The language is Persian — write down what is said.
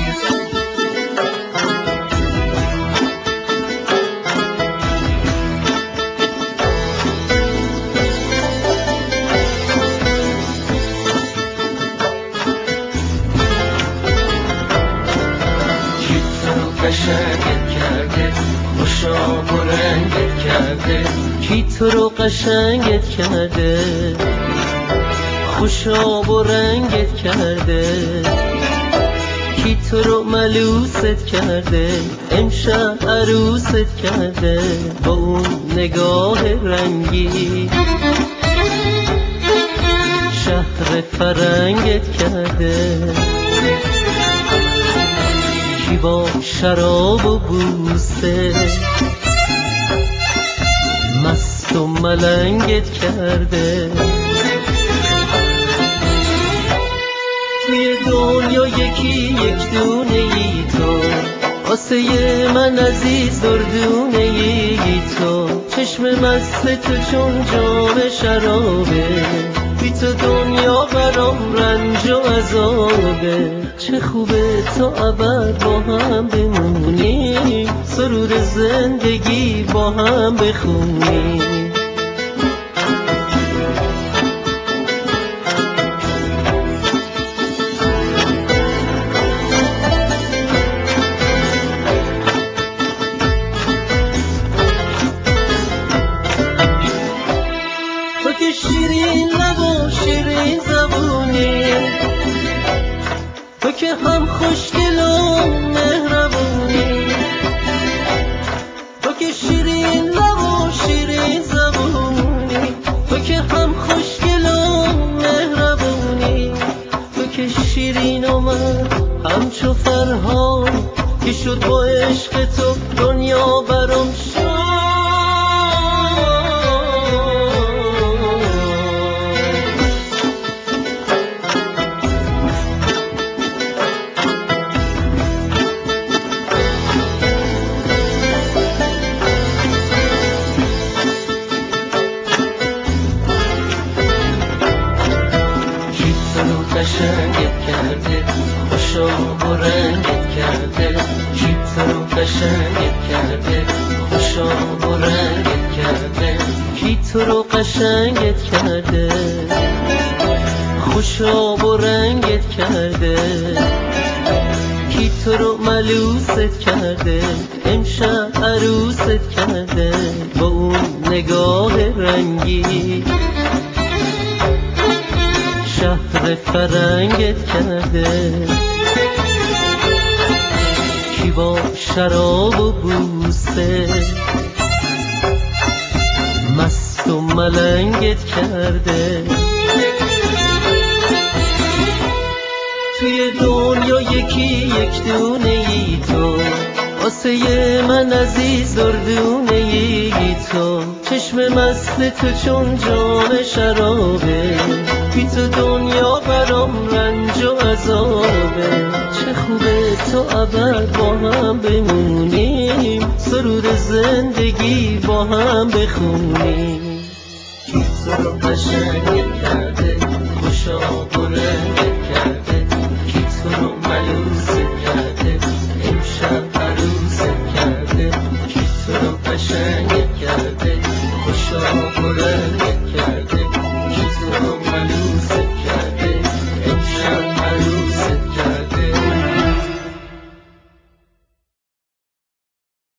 کی تو رو قشنگت کرده، خوشاب و رنگت کرده، کی تو رو ملوست کرده، امشب عروست کرده با اون نگاه رنگی، شهر فرنگت کرده، کی با شراب و بوسه مست و ملنگت کرده. توی دنیا یکی یک دونه ای تو، واسه من عزیز دردونه ای تو، چشم مست تو چون جام شرابه، بی تو دنیا برام رنج و عذابه. چه خوبه تا ابد با هم بمونیم، سرود زندگی با هم بخونیم. تو که شیرین لب و شیرین زبونی، تو که هم خوشگل و مهربونی، تو که شیرین لب و شیرین زبونی، تو که هم خوشگل و مهربونی، تو که شیرین و من همچو فرهاد که شد با عشق تو دنیا برام شد. قشنگت کرده، خوشاب و رنگت کرده، کی تو رو قشنگت کرده، خوشاب و رنگت کرده، کی تو رو قشنگت کرده، خوشاب و رنگت کرده، کی تو رو ملوست کرده، امشب عروست کرده با اون نگاه رنگی، شهر فرنگت کرده، کی با شراب و بوسه مست و ملنگت کرده. توی دنیا یکی یک دونه ای تو، واسه من عزیز دردونه ای تو، چشم مست تو چون جام شرابه، بی تو دنیا برام رنج و عذابه. چه خوبه تا ابد با هم بمونیم، سرود زندگی با هم بخونیم. کی تو رو قشنگت کرده، خوشاب و رنگت